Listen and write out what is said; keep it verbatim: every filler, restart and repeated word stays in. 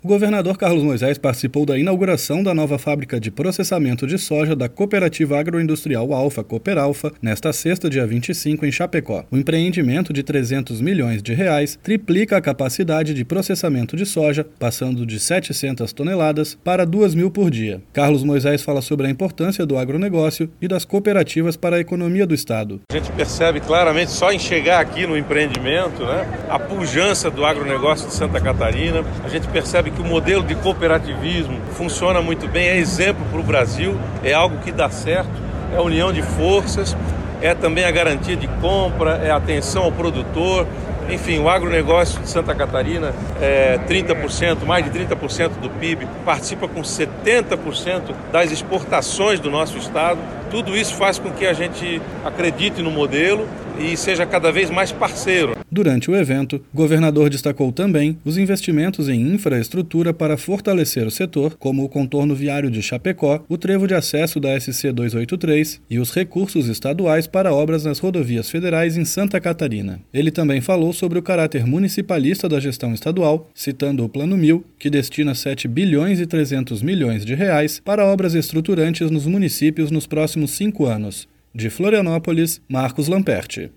O governador Carlos Moisés participou da inauguração da nova fábrica de processamento de soja da Cooperativa Agroindustrial Alfa Cooperalfa, nesta sexta, dia vinte e cinco, em Chapecó. O empreendimento de trezentos milhões de reais triplica a capacidade de processamento de soja, passando de setecentas toneladas para duas mil por dia. Carlos Moisés fala sobre a importância do agronegócio e das cooperativas para a economia do estado. A gente percebe claramente, só em chegar aqui no empreendimento, né, a pujança do agronegócio de Santa Catarina. A gente percebe que o modelo de cooperativismo funciona muito bem, é exemplo para o Brasil, é algo que dá certo, é a união de forças, é também a garantia de compra, é a atenção ao produtor. Enfim, o agronegócio de Santa Catarina é trinta por cento, mais de trinta por cento do P I B, participa com setenta por cento das exportações do nosso estado. Tudo isso faz com que a gente acredite no modelo e seja cada vez mais parceiro. Durante o evento, o governador destacou também os investimentos em infraestrutura para fortalecer o setor, como o contorno viário de Chapecó, o trevo de acesso da S C duzentos e oitenta e três e os recursos estaduais para obras nas rodovias federais em Santa Catarina. Ele também falou sobre o caráter municipalista da gestão estadual, citando o Plano Mil, que destina sete bilhões e trezentos milhões de reais para obras estruturantes nos municípios nos próximos cinco anos. De Florianópolis, Marcos Lamperti.